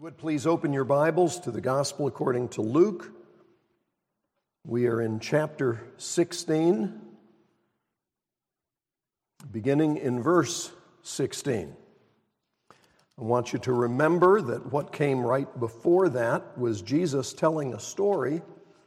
Would please open your Bibles to the Gospel according to Luke. We are in chapter 16, beginning in verse 16. I want you to remember that what came right before that was Jesus telling a story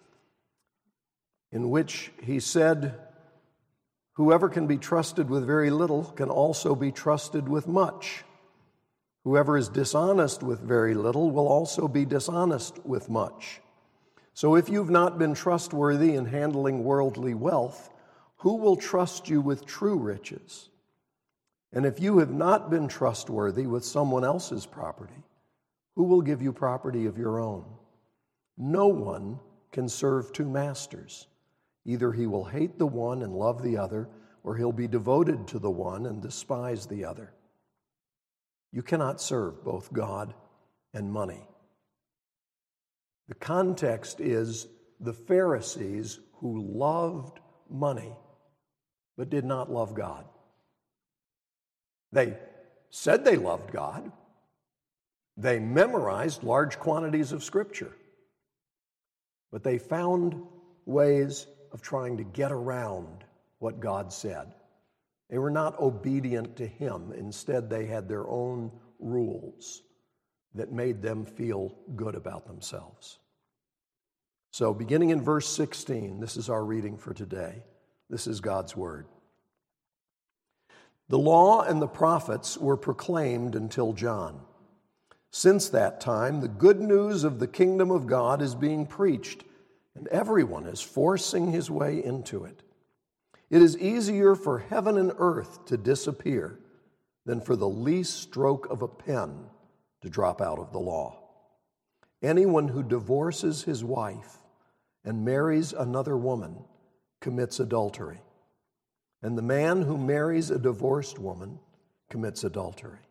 in which he said, "Whoever can be trusted with very little can also be trusted with much. Whoever is dishonest with very little will also be dishonest with much. So if you've not been trustworthy in handling worldly wealth, who will trust you with true riches? And if you have not been trustworthy with someone else's property, who will give you property of your own? No one can serve two masters. Either he will hate the one and love the other, or he'll be devoted to the one and despise the other. You cannot serve both God and money." The context is the Pharisees who loved money but did not love God. They said they loved God. They memorized large quantities of Scripture. But they found ways of trying to get around what God said. They were not obedient to Him. Instead, they had their own rules that made them feel good about themselves. So, beginning in verse 16, this is our reading for today. This is God's Word. "The law and the prophets were proclaimed until John. Since that time, the good news of the kingdom of God is being preached, and everyone is forcing his way into it. It is easier for heaven and earth to disappear than for the least stroke of a pen to drop out of the law. Anyone who divorces his wife and marries another woman commits adultery, and the man who marries a divorced woman commits adultery.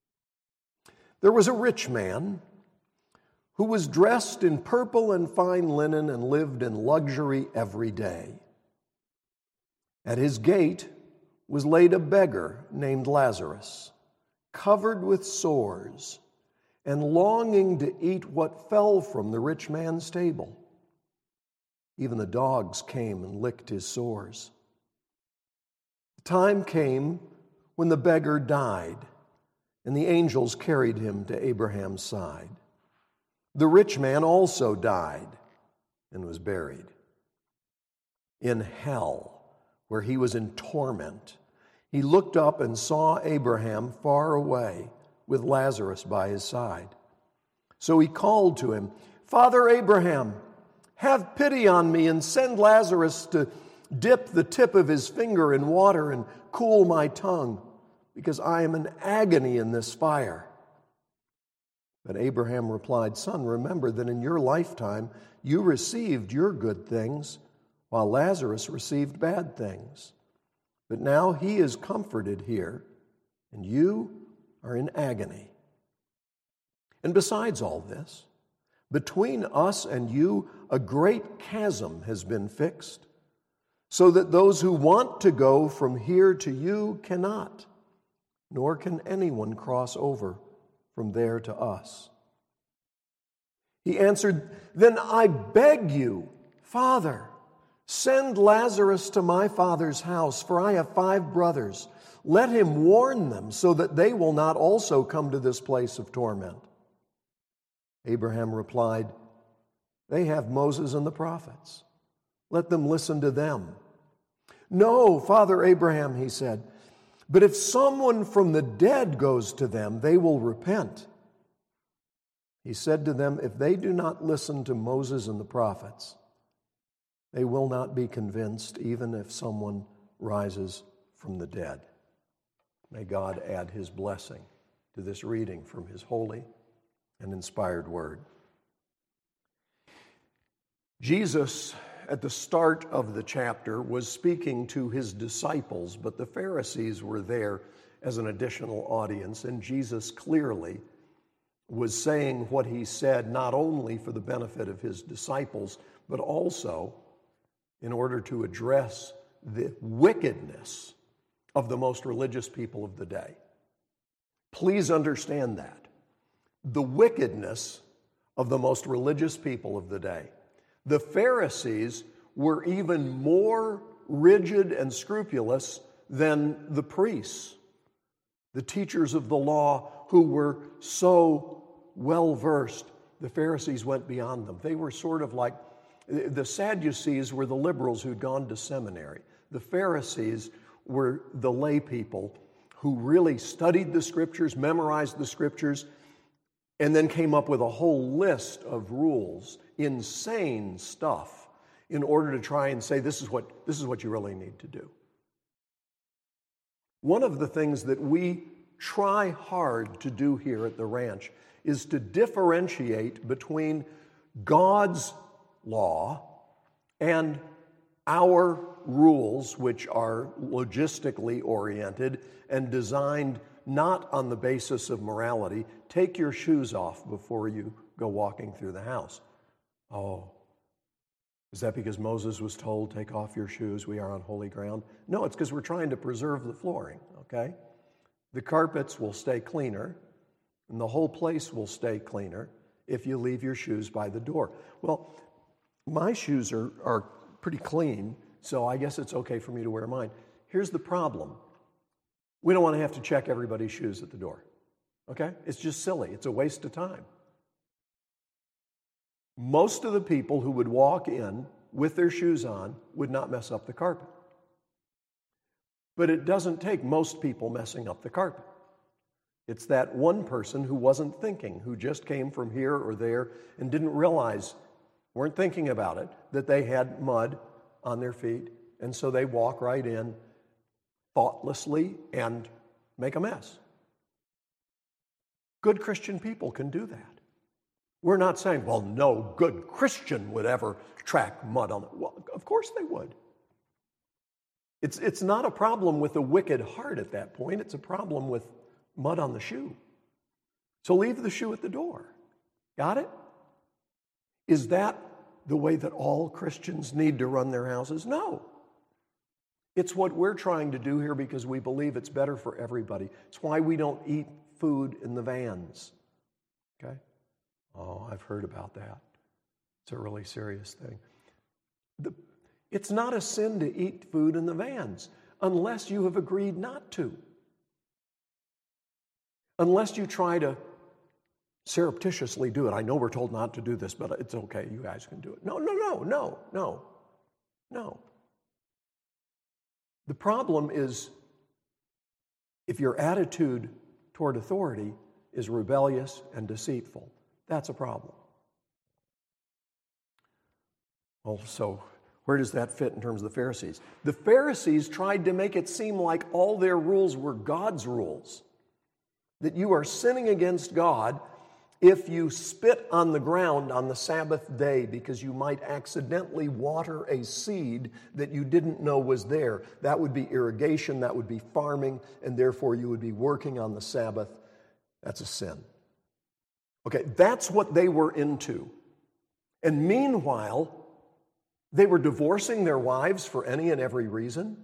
There was a rich man who was dressed in purple and fine linen and lived in luxury every day. At his gate was laid a beggar named Lazarus, covered with sores and longing to eat what fell from the rich man's table. Even the dogs came and licked his sores. The time came when the beggar died, and the angels carried him to Abraham's side. The rich man also died and was buried. In hell, where he was in torment, he looked up and saw Abraham far away with Lazarus by his side. So he called to him, 'Father Abraham, have pity on me and send Lazarus to dip the tip of his finger in water and cool my tongue, because I am in agony in this fire.' But Abraham replied, 'Son, remember that in your lifetime you received your good things, while Lazarus received bad things. But now he is comforted here, and you are in agony. And besides all this, between us and you a great chasm has been fixed, so that those who want to go from here to you cannot, nor can anyone cross over from there to us.' He answered, 'Then I beg you, Father, send Lazarus to my father's house, for I have 5 brothers. Let him warn them so that they will not also come to this place of torment.' Abraham replied, 'They have Moses and the prophets. Let them listen to them.' 'No, Father Abraham,' he said, 'but if someone from the dead goes to them, they will repent.' He said to them, 'If they do not listen to Moses and the prophets, they will not be convinced, even if someone rises from the dead.'" May God add His blessing to this reading from His holy and inspired word. Jesus, at the start of the chapter, was speaking to His disciples, but the Pharisees were there as an additional audience, and Jesus clearly was saying what He said not only for the benefit of His disciples, but also in order to address the wickedness of the most religious people of the day. Please understand that. the wickedness of the most religious people of the day. The Pharisees were even more rigid and scrupulous than the priests, the teachers of the law who were so well-versed. The Pharisees went beyond them. They were sort of like, the Sadducees were the liberals who'd gone to seminary. The Pharisees were the lay people who really studied the Scriptures, memorized the Scriptures, and then came up with a whole list of rules, insane stuff, in order to try and say, this is what you really need to do. One of the things that we try hard to do here at the ranch is to differentiate between God's law and our rules, which are logistically oriented and designed not on the basis of morality. Take your shoes off before you go walking through the house. Oh, is that because Moses was told, take off your shoes, we are on holy ground? No, it's because we're trying to preserve the flooring, okay? The carpets will stay cleaner, and the whole place will stay cleaner if you leave your shoes by the door. Well, my shoes are pretty clean, so I guess it's okay for me to wear mine. Here's the problem. We don't want to have to check everybody's shoes at the door, okay? It's just silly. It's a waste of time. Most of the people who would walk in with their shoes on would not mess up the carpet. But it doesn't take most people messing up the carpet. It's that one person who wasn't thinking, who just came from here or there and didn't realize, weren't thinking about it, that they had mud on their feet, and so they walk right in thoughtlessly and make a mess. Good Christian people can do that. We're not saying, well, no good Christian would ever track mud on it. Well, of course they would. It's not a problem with a wicked heart at that point. It's a problem with mud on the shoe. So leave the shoe at the door. Got it? Is that the way that all Christians need to run their houses? No. It's what we're trying to do here because we believe it's better for everybody. It's why we don't eat food in the vans. Okay? Oh, I've heard about that. It's a really serious thing. It's not a sin to eat food in the vans unless you have agreed not to. Unless you try to surreptitiously do it. I know we're told not to do this, but it's okay. You guys can do it. No. The problem is if your attitude toward authority is rebellious and deceitful, that's a problem. Well, so where does that fit in terms of the Pharisees? The Pharisees tried to make it seem like all their rules were God's rules, that you are sinning against God if you spit on the ground on the Sabbath day because you might accidentally water a seed that you didn't know was there. That would be irrigation, that would be farming, and therefore you would be working on the Sabbath. That's a sin. Okay, that's what they were into. And meanwhile, they were divorcing their wives for any and every reason.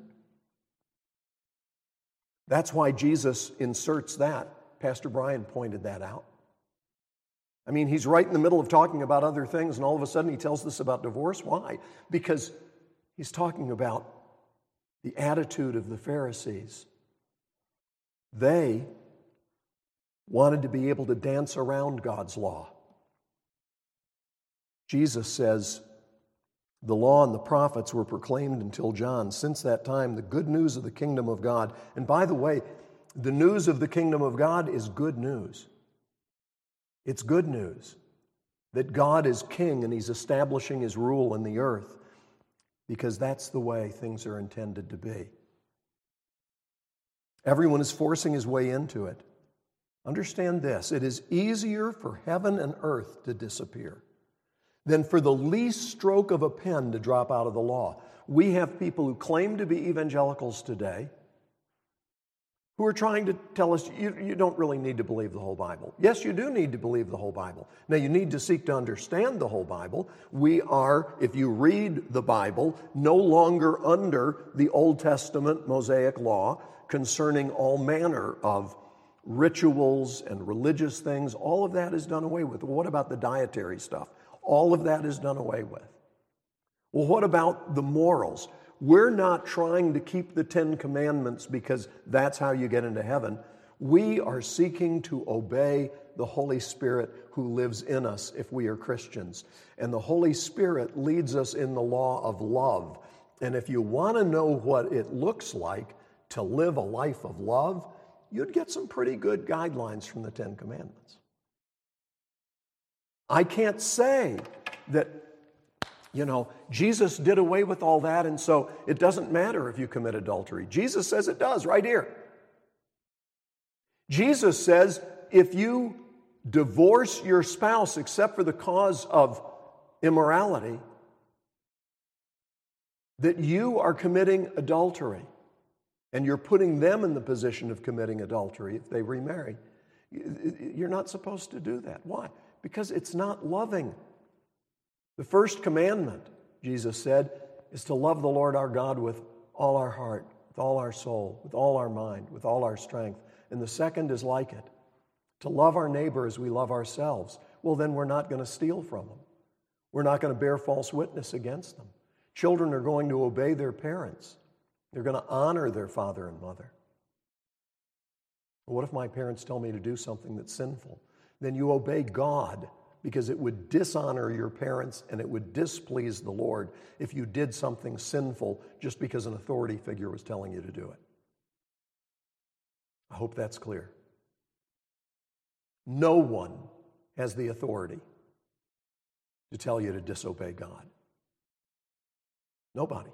That's why Jesus inserts that. Pastor Brian pointed that out. I mean, he's right in the middle of talking about other things, and all of a sudden he tells us about divorce. Why? Because he's talking about the attitude of the Pharisees. They wanted to be able to dance around God's law. Jesus says, the law and the prophets were proclaimed until John. Since that time, the good news of the kingdom of God, and by the way, the news of the kingdom of God is good news. It's good news that God is king and he's establishing his rule in the earth because that's the way things are intended to be. Everyone is forcing his way into it. Understand this, it is easier for heaven and earth to disappear than for the least stroke of a pen to drop out of the law. We have people who claim to be evangelicals today who are trying to tell us you don't really need to believe the whole Bible. Yes, you do need to believe the whole Bible. Now, you need to seek to understand the whole Bible. We are, if you read the Bible, no longer under the Old Testament Mosaic law concerning all manner of rituals and religious things, all of that is done away with. What about the dietary stuff? All of that is done away with. Well, what about the morals? We're not trying to keep the 10 Commandments because that's how you get into heaven. We are seeking to obey the Holy Spirit who lives in us if we are Christians. And the Holy Spirit leads us in the law of love. And if you want to know what it looks like to live a life of love, you'd get some pretty good guidelines from the 10 Commandments. I can't say that, Jesus did away with all that, and so it doesn't matter if you commit adultery. Jesus says it does right here. Jesus says if you divorce your spouse except for the cause of immorality, that you are committing adultery, and you're putting them in the position of committing adultery if they remarry. You're not supposed to do that. Why? Because it's not loving. The first commandment, Jesus said, is to love the Lord our God with all our heart, with all our soul, with all our mind, with all our strength. And the second is like it, to love our neighbor as we love ourselves. Well, then we're not going to steal from them. We're not going to bear false witness against them. Children are going to obey their parents. They're going to honor their father and mother. What if my parents tell me to do something that's sinful? Then you obey God, because it would dishonor your parents and it would displease the Lord if you did something sinful just because an authority figure was telling you to do it. I hope that's clear. No one has the authority to tell you to disobey God. Nobody.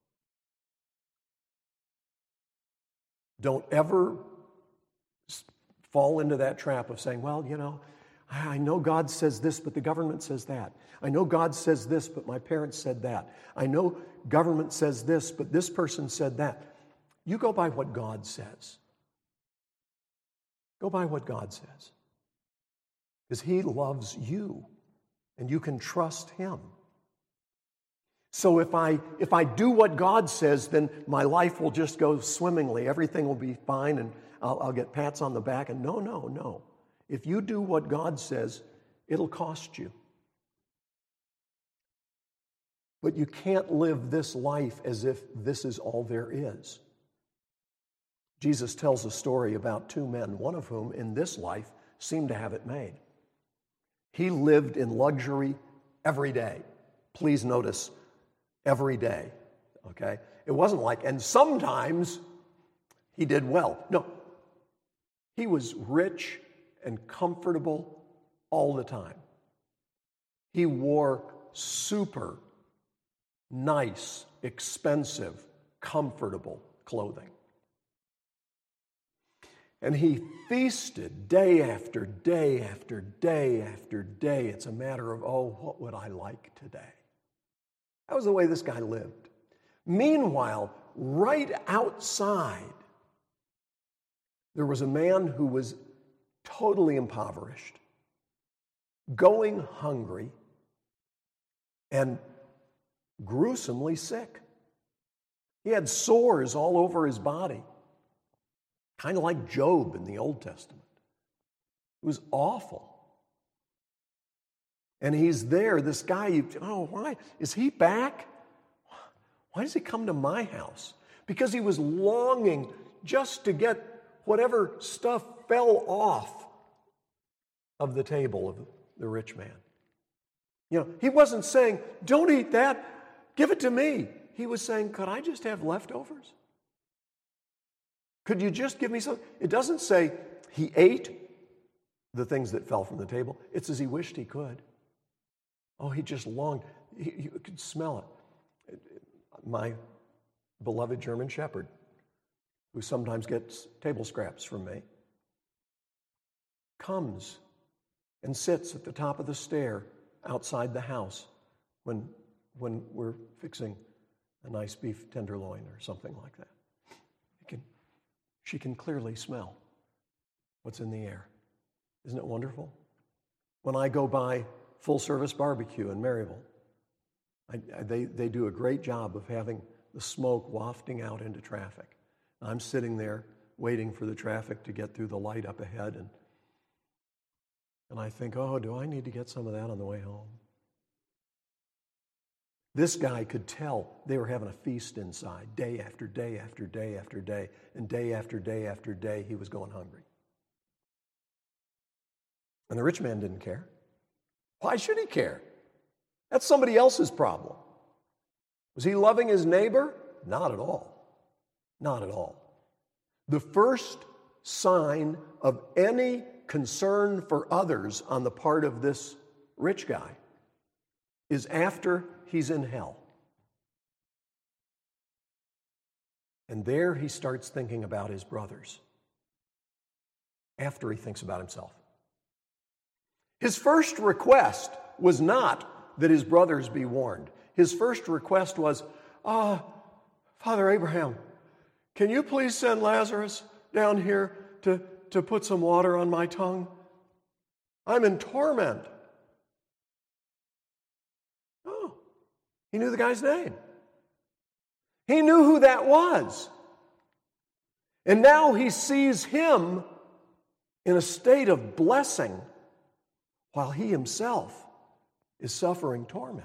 Don't ever fall into that trap of saying, well, I know God says this, but the government says that. I know God says this, but my parents said that. I know government says this, but this person said that. You go by what God says. Go by what God says. Because He loves you, and you can trust Him. So if I do what God says, then my life will just go swimmingly. Everything will be fine, and I'll get pats on the back. And no. If you do what God says, it'll cost you. But you can't live this life as if this is all there is. Jesus tells a story about two men, one of whom in this life seemed to have it made. He lived in luxury every day. Please notice, every day, okay? It wasn't like, and sometimes he did well. No, he was rich and comfortable all the time. He wore super nice, expensive, comfortable clothing. And he feasted day after day after day after day. It's a matter of, what would I like today? That was the way this guy lived. Meanwhile, right outside, there was a man who was totally impoverished, going hungry, and gruesomely sick. He had sores all over his body, kind of like Job in the Old Testament. It was awful. And he's there, this guy, why? Is he back? Why does he come to my house? Because he was longing just to get whatever stuff fell off of the table of the rich man. He wasn't saying, don't eat that, give it to me. He was saying, could I just have leftovers? Could you just give me some? It doesn't say he ate the things that fell from the table. It says he wished he could. He just longed. You could smell it. My beloved German Shepherd, who sometimes gets table scraps from me, comes and sits at the top of the stair outside the house when we're fixing a nice beef tenderloin or something like that. She can clearly smell what's in the air. Isn't it wonderful? When I go by Full Service Barbecue in Maryville, they do a great job of having the smoke wafting out into traffic. I'm sitting there waiting for the traffic to get through the light up ahead. And I think, oh, do I need to get some of that on the way home? This guy could tell they were having a feast inside, day after day after day after day, and day after day after day he was going hungry. And the rich man didn't care. Why should he care? That's somebody else's problem. Was he loving his neighbor? Not at all. Not at all. The first sign of any concern for others on the part of this rich guy is after he's in hell. And there he starts thinking about his brothers after he thinks about himself. His first request was not that his brothers be warned. His first request was, Father Abraham, can you please send Lazarus down here to put some water on my tongue? I'm in torment. Oh, he knew the guy's name. He knew who that was. And now he sees him in a state of blessing while he himself is suffering torment.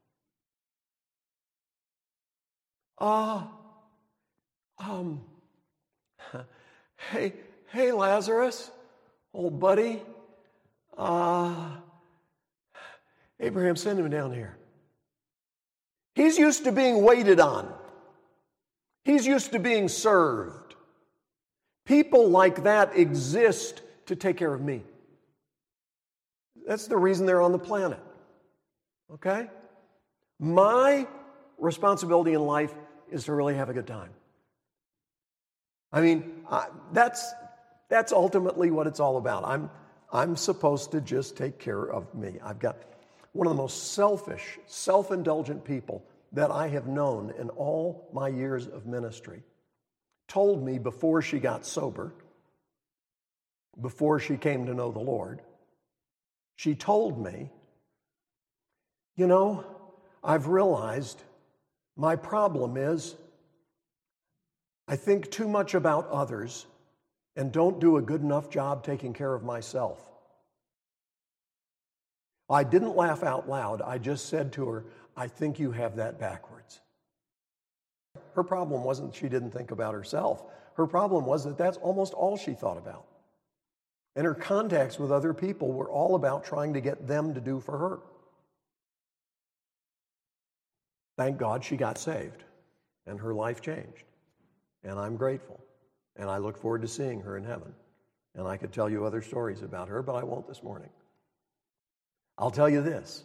Hey, Lazarus, old buddy. Abraham, send him down here. He's used to being waited on. He's used to being served. People like that exist to take care of me. That's the reason they're on the planet. Okay? My responsibility in life is to really have a good time. I mean, that's ultimately what it's all about. I'm supposed to just take care of me. I've got one of the most selfish, self-indulgent people that I have known in all my years of ministry told me before she got sober, before she came to know the Lord, she told me, you know, I've realized my problem is I think too much about others and don't do a good enough job taking care of myself. I didn't laugh out loud. I just said to her, I think you have that backwards. Her problem wasn't she didn't think about herself. Her problem was that that's almost all she thought about. And her contacts with other people were all about trying to get them to do for her. Thank God she got saved and her life changed. And I'm grateful. And I look forward to seeing her in heaven. And I could tell you other stories about her, but I won't this morning. I'll tell you this.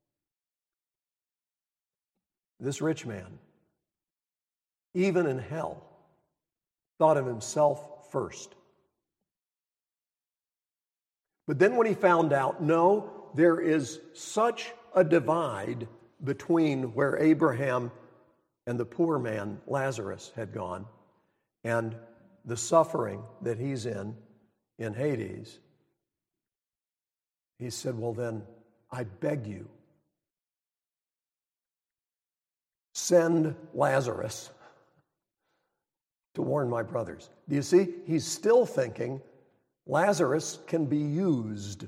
This rich man, even in hell, thought of himself first. But then when he found out, no, there is such a divide between where Abraham and the poor man, Lazarus, had gone, and the suffering that he's in Hades, he said, well then, I beg you, send Lazarus to warn my brothers. Do you see? He's still thinking Lazarus can be used.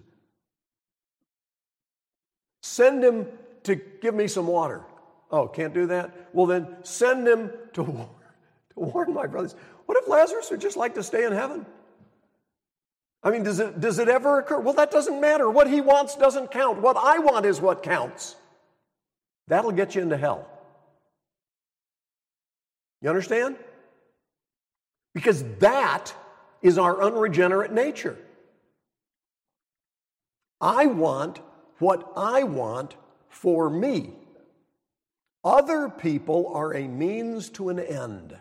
Send him to give me some water. Oh, can't do that? Well then, send him to warn my brothers. What if Lazarus would just like to stay in heaven? I mean, does it ever occur? Well, that doesn't matter. What he wants doesn't count. What I want is what counts. That'll get you into hell. You understand? Because that is our unregenerate nature. I want what I want for me. Other people are a means to an end.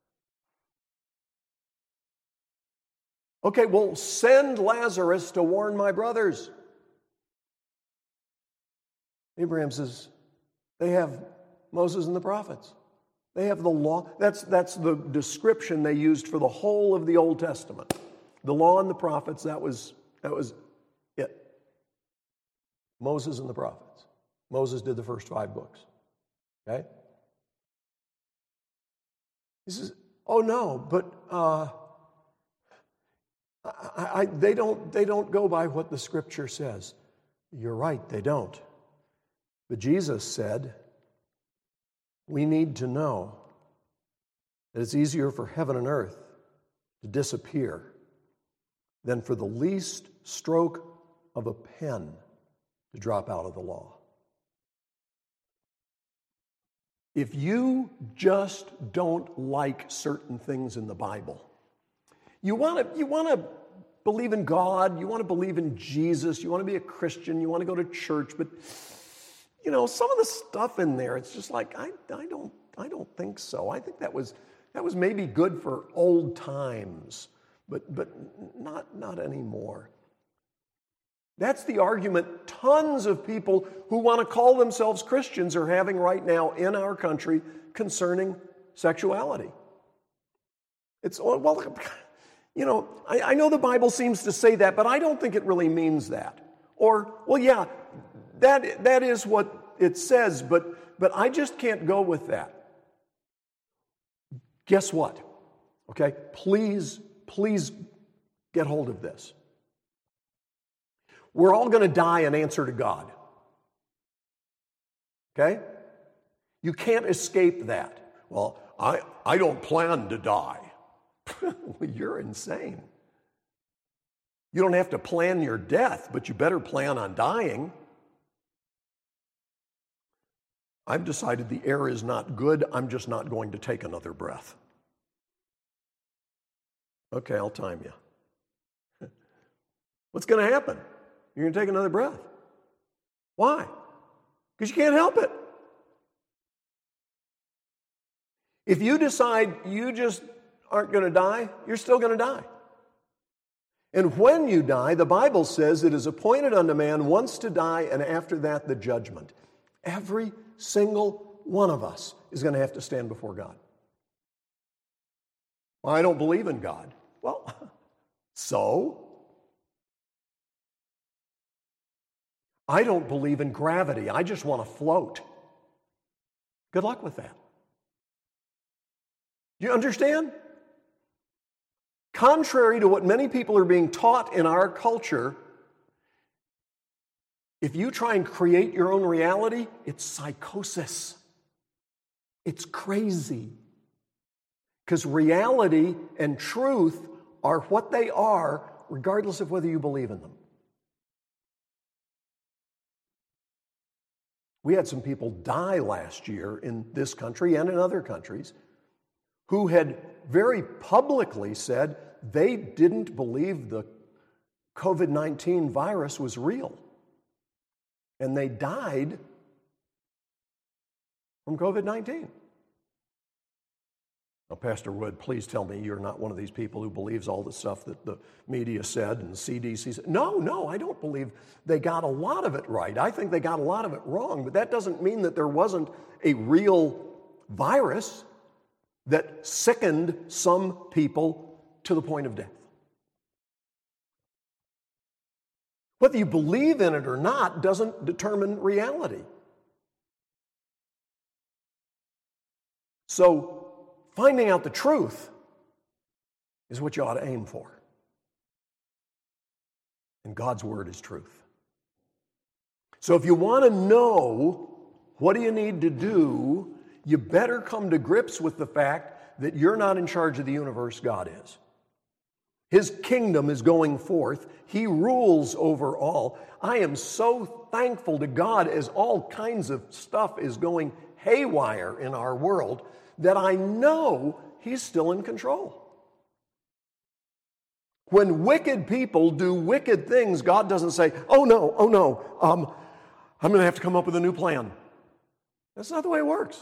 Okay, well, send Lazarus to warn my brothers. Abraham says, they have Moses and the prophets. They have the law. That's the description they used for the whole of the Old Testament. The law and the prophets, that was it. Moses and the prophets. Moses did the first 5 books. Okay? He says, oh no, but They don't go by what the Scripture says. You're right, they don't. But Jesus said, we need to know that it's easier for heaven and earth to disappear than for the least stroke of a pen to drop out of the law. If you just don't like certain things in the Bible, you want to believe in God, you want to believe in Jesus, you want to be a Christian, you want to go to church, but some of the stuff in there, it's just like I don't think so. I think that was maybe good for old times, but not anymore. That's the argument tons of people who want to call themselves Christians are having right now in our country concerning sexuality. It's, well, I know the Bible seems to say that, but I don't think it really means that. Or, well, yeah, that is what it says, but I just can't go with that. Guess what? Okay, please get hold of this. We're all going to die and answer to God. Okay? You can't escape that. Well, I don't plan to die. Well, you're insane. You don't have to plan your death, but you better plan on dying. I've decided the air is not good. I'm just not going to take another breath. Okay, I'll time you. What's going to happen? You're going to take another breath. Why? Because you can't help it. If you decide you just aren't going to die, you're still going to die. And when you die, the Bible says it is appointed unto man once to die, and after that the judgment. Every single one of us is going to have to stand before God. Well, I don't believe in God. Well, so? I don't believe in gravity. I just want to float. Good luck with that. Do you understand? Contrary to what many people are being taught in our culture, if you try and create your own reality, it's psychosis. It's crazy. Because reality and truth are what they are, regardless of whether you believe in them. We had some people die last year in this country and in other countries who had very publicly said they didn't believe the COVID-19 virus was real. And they died from COVID-19. Now, Pastor Wood, please tell me you're not one of these people who believes all the stuff that the media said and the CDC said. No, I don't believe they got a lot of it right. I think they got a lot of it wrong, but that doesn't mean that there wasn't a real virus that sickened some people to the point of death. Whether you believe in it or not doesn't determine reality. So, finding out the truth is what you ought to aim for. And God's Word is truth. So if you want to know what do you need to do, you better come to grips with the fact that you're not in charge of the universe, God is. His kingdom is going forth. He rules over all. I am so thankful to God as all kinds of stuff is going haywire in our world that I know He's still in control. When wicked people do wicked things, God doesn't say, oh no, I'm going to have to come up with a new plan. That's not the way it works.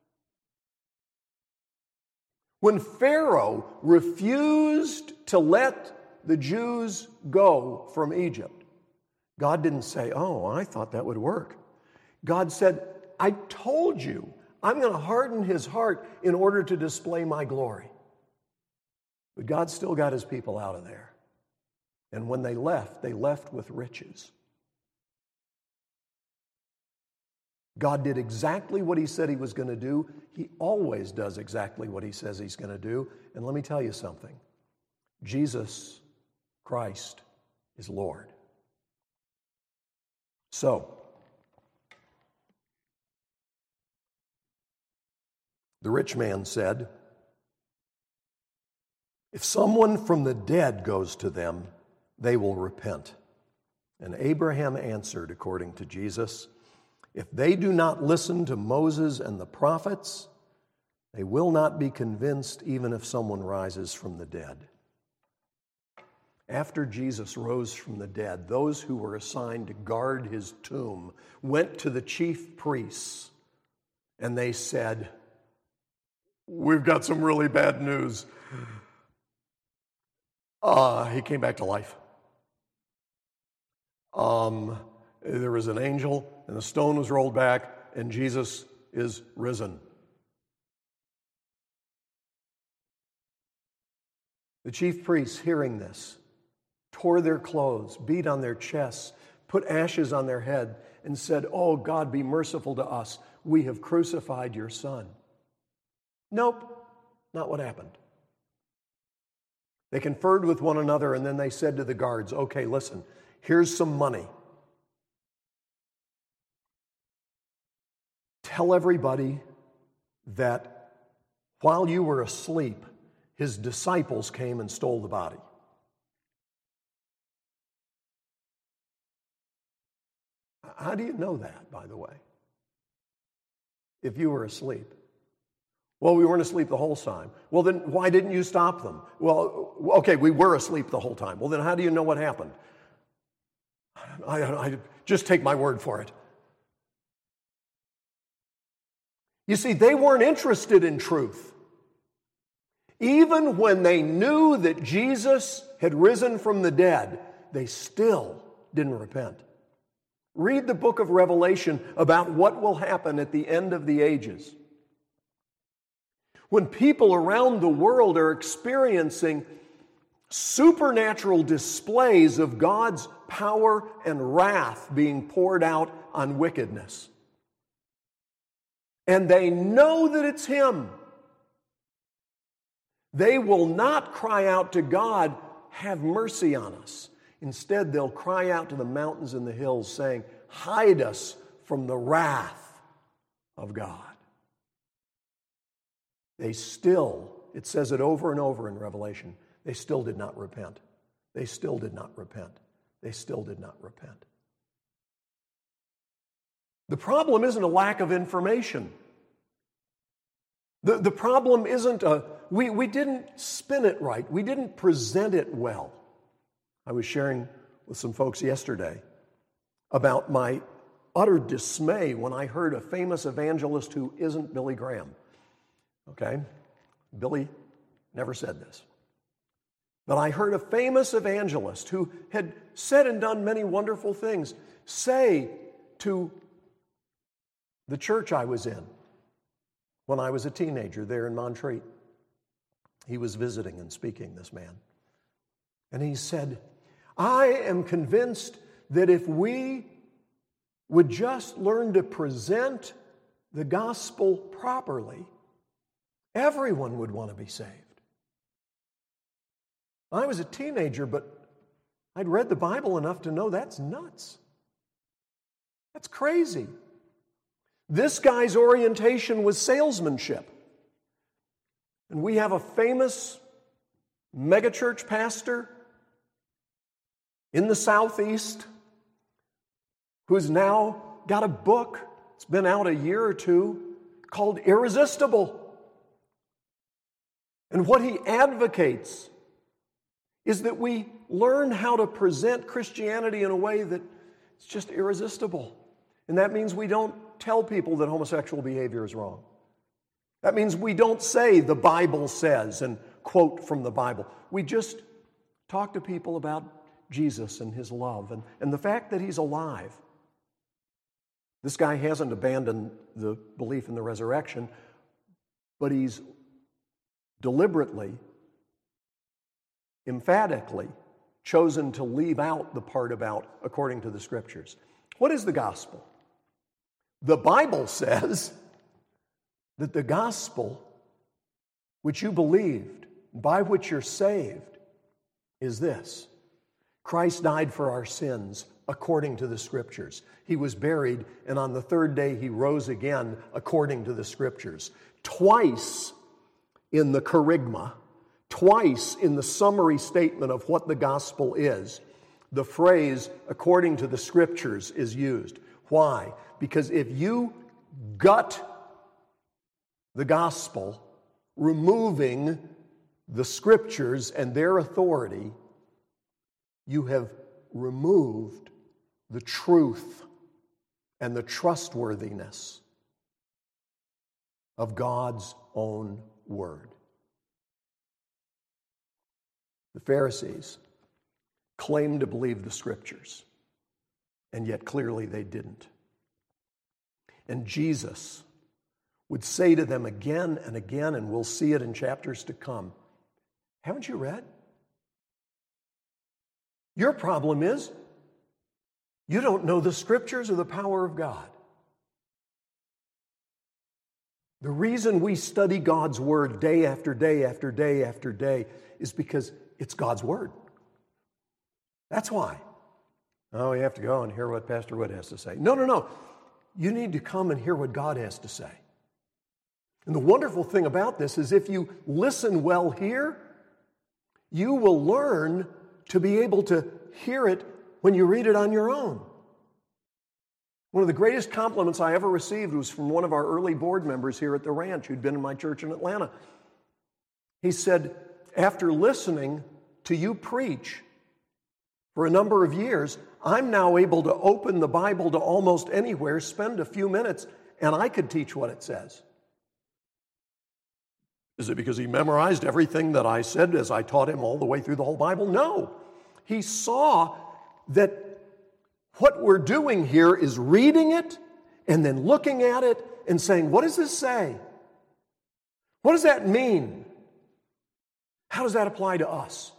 When Pharaoh refused to let the Jews go from Egypt, God didn't say, oh, I thought that would work. God said, I told you, I'm going to harden his heart in order to display my glory. But God still got his people out of there. And when they left with riches. God did exactly what he said he was going to do. He always does exactly what he says he's going to do. And let me tell you something. Jesus Christ is Lord. So, the rich man said, if someone from the dead goes to them, they will repent. And Abraham answered, according to Jesus, if they do not listen to Moses and the prophets, they will not be convinced even if someone rises from the dead. After Jesus rose from the dead, those who were assigned to guard his tomb went to the chief priests, and they said, we've got some really bad news. He came back to life. There was an angel, and the stone was rolled back, and Jesus is risen. The chief priests, hearing this, tore their clothes, beat on their chests, put ashes on their head, and said, oh, God, be merciful to us. We have crucified your son. Nope, not what happened. They conferred with one another, and then they said to the guards, okay, listen, here's some money. Tell everybody that while you were asleep, his disciples came and stole the body. How do you know that, by the way? If you were asleep. Well, we weren't asleep the whole time. Well, then why didn't you stop them? Well, okay, we were asleep the whole time. Well, then how do you know what happened? I just take my word for it. You see, they weren't interested in truth. Even when they knew that Jesus had risen from the dead, they still didn't repent. Read the book of Revelation about what will happen at the end of the ages. When people around the world are experiencing supernatural displays of God's power and wrath being poured out on wickedness. And they know that it's Him. They will not cry out to God, have mercy on us. Instead, they'll cry out to the mountains and the hills saying, hide us from the wrath of God. They still, it says it over and over in Revelation, they still did not repent. They still did not repent. They still did not repent. The problem isn't a lack of information. The problem isn't we didn't spin it right. We didn't present it well. I was sharing with some folks yesterday about my utter dismay when I heard a famous evangelist who isn't Billy Graham. Okay? Billy never said this. But I heard a famous evangelist who had said and done many wonderful things say to the church I was in when I was a teenager there in Montreat. He was visiting and speaking, this man. And he said, I am convinced that if we would just learn to present the gospel properly, everyone would want to be saved. I was a teenager, but I'd read the Bible enough to know that's nuts. That's crazy. This guy's orientation was salesmanship. And we have a famous megachurch pastor in the Southeast who's now got a book, it's been out a year or two, called Irresistible. And what he advocates is that we learn how to present Christianity in a way that it's just irresistible. And that means we don't tell people that homosexual behavior is wrong. That means we don't say the Bible says and quote from the Bible. We just talk to people about Jesus and His love and the fact that He's alive. This guy hasn't abandoned the belief in the resurrection, but he's deliberately, emphatically chosen to leave out the part about according to the Scriptures. What is the gospel? The Bible says that the gospel, which you believed, by which you're saved, is this: Christ died for our sins according to the Scriptures. He was buried, and on the third day he rose again according to the Scriptures. Twice in the kerygma, twice in the summary statement of what the gospel is, the phrase according to the Scriptures is used. Why? Because if you gut the gospel, removing the Scriptures and their authority, you have removed the truth and the trustworthiness of God's own word. The Pharisees claimed to believe the Scriptures, and yet clearly they didn't. And Jesus would say to them again and again, and we'll see it in chapters to come, haven't you read? Your problem is you don't know the Scriptures or the power of God. The reason we study God's Word day after day after day after day is because it's God's Word. That's why. Oh, you have to go and hear what Pastor Wood has to say. No. You need to come and hear what God has to say. And the wonderful thing about this is if you listen well here, you will learn to be able to hear it when you read it on your own. One of the greatest compliments I ever received was from one of our early board members here at the ranch who'd been in my church in Atlanta. He said, after listening to you preach for a number of years, I'm now able to open the Bible to almost anywhere, spend a few minutes, and I could teach what it says. Is it because he memorized everything that I said as I taught him all the way through the whole Bible? No. He saw that what we're doing here is reading it and then looking at it and saying, what does this say? What does that mean? How does that apply to us?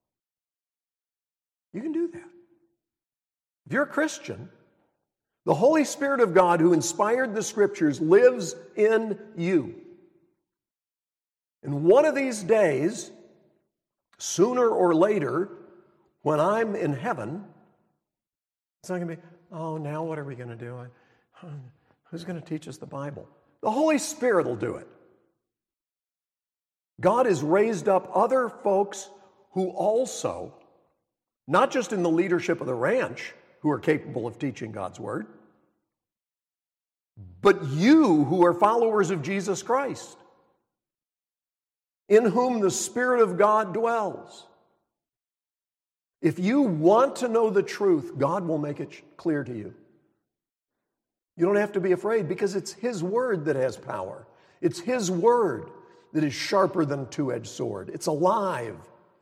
You can do that. If you're a Christian, the Holy Spirit of God who inspired the Scriptures lives in you. And one of these days, sooner or later, when I'm in heaven, it's not going to be, oh, now what are we going to do? Who's going to teach us the Bible? The Holy Spirit will do it. God has raised up other folks who also, not just in the leadership of the ranch, who are capable of teaching God's Word, but you who are followers of Jesus Christ, in whom the Spirit of God dwells. If you want to know the truth, God will make it clear to you. You don't have to be afraid because it's His Word that has power. It's His Word that is sharper than a two-edged sword. It's alive.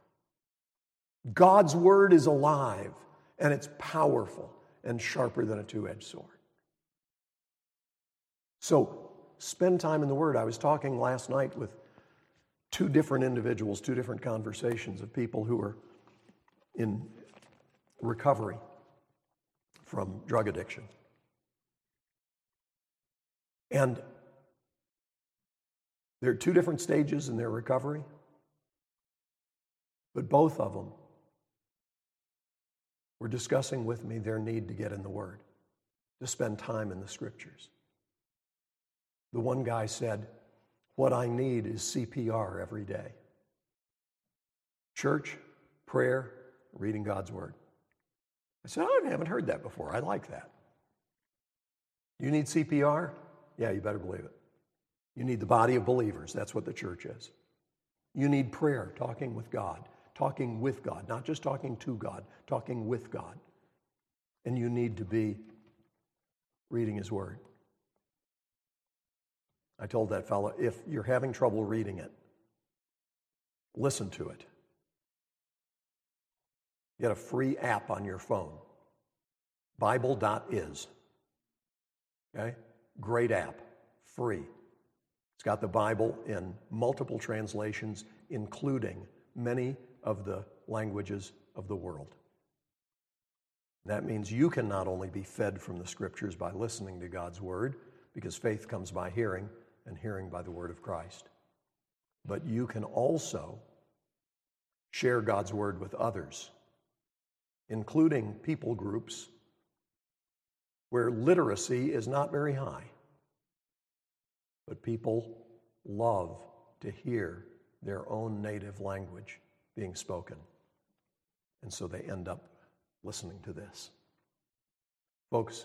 God's Word is alive, and it's powerful and sharper than a two-edged sword. So spend time in the Word. I was talking last night with two different individuals, two different conversations of people who are in recovery from drug addiction. And there are two different stages in their recovery, but both of them were discussing with me their need to get in the Word, to spend time in the Scriptures. The one guy said, what I need is CPR every day. Church, prayer, reading God's Word. I said, I haven't heard that before. I like that. You need CPR? Yeah, you better believe it. You need the body of believers. That's what the church is. You need prayer, talking with God, not just talking to God, talking with God. And you need to be reading His Word. I told that fellow, if you're having trouble reading it, listen to it. Get a free app on your phone, Bible.is. Okay? Great app, free. It's got the Bible in multiple translations, including many of the languages of the world. That means you can not only be fed from the Scriptures by listening to God's Word, because faith comes by hearing, and hearing by the Word of Christ, but you can also share God's Word with others including people groups where literacy is not very high, but people love to hear their own native language being spoken. And so they end up listening to this. Folks,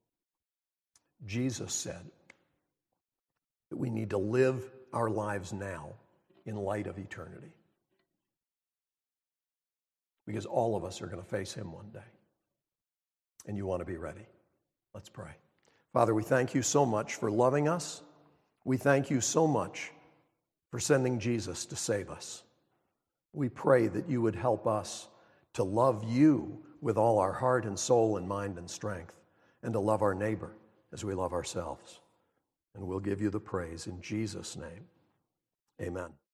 Jesus said that we need to live our lives now in light of eternity, because all of us are going to face him one day, and you want to be ready. Let's pray. Father, we thank you so much for loving us. We thank you so much for sending Jesus to save us. We pray that you would help us to love you with all our heart and soul and mind and strength, and to love our neighbor as we love ourselves. And we'll give you the praise in Jesus' name. Amen.